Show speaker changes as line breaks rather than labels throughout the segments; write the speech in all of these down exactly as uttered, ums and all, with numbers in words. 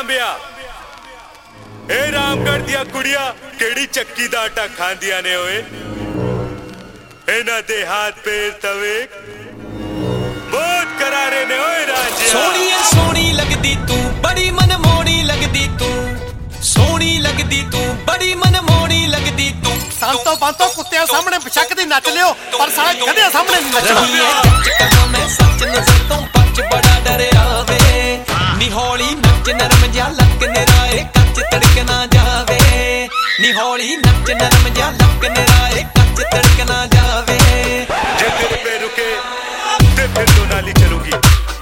सांभिया ए रामगढ़ दिया कुड़िया केड़ी चक्की दा आटा खांदिया ने ओए इना दे हाथ पैर तवे बहुत करारे ने ओए राजिया
सोनी है सोनी लगदी तू बड़ी मनमोहनी लगदी तू सोनी लगदी तू बड़ी मनमोहनी लगदी तू
संतो बंतो कुत्तियां सामने बिछक दी नच लियो पर साले गधे सामने नहीं नचना
कहां मैं सच नजर तो पच बड़ा डरिया वे नी हौली नच नरम जा लक निराए कच तड़क ना जावे नी हौली नच नरम जा लक निराए कच तड़क ना जावे
जे तेरे पे रुके ते फिर तो नाली चलूंगी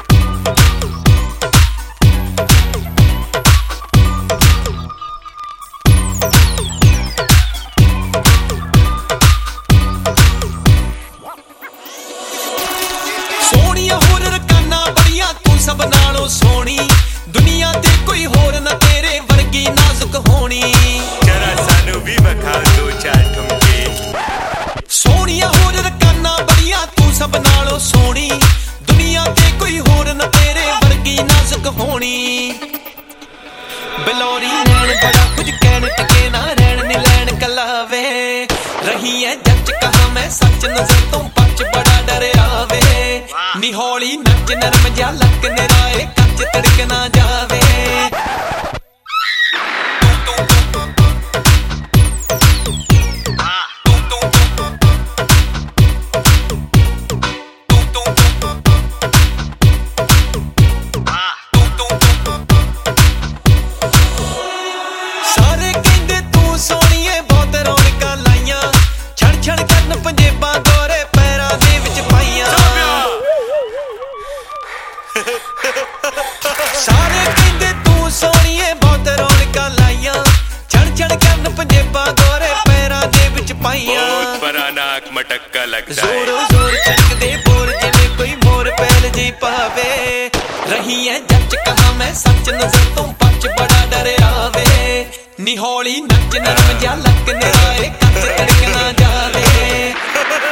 सब नालों सोनी दुनिया ते कोई होर न तेरे वर्गी नाजुक होनी जरा सानू भी बखा दो चार ठुमके सोनिया होर रकाना बड़िया तू सब नालों सोनी दुनिया ते कोई होर न तेरे वर्गी नाजुक होनी बलौरी नैन बड़ा कुछ कहन टके ना रहन नी लैन कलावे रही है जच कहा मैं सच नजर तो पच बड़ा डरिया वे नी हौली नच नरम जा लक निराए कच तड़क ना जावे सारे कहंदे तू सोहणीए बहुत रौनकां लाइयां छड़ छड़ करन पंजेबां गोरे पैरां दे विच पाइयां सारे कहंदे तू सोहणीए बहुत रौनकां लाइयां छड़ छड़ करन पंजेबां गोरे पैरां दे विच पाइयां बहुत बड़ा नाक मटक्का लगदा है जोर जोर चकदे बोर जिवें कोई मोर पैल जी पावे रही है जच कहा मैं सच नजर तो पच बड़ा डरिया वे नी हौली नच नरम जा लक निराए कच तड़क ना जावे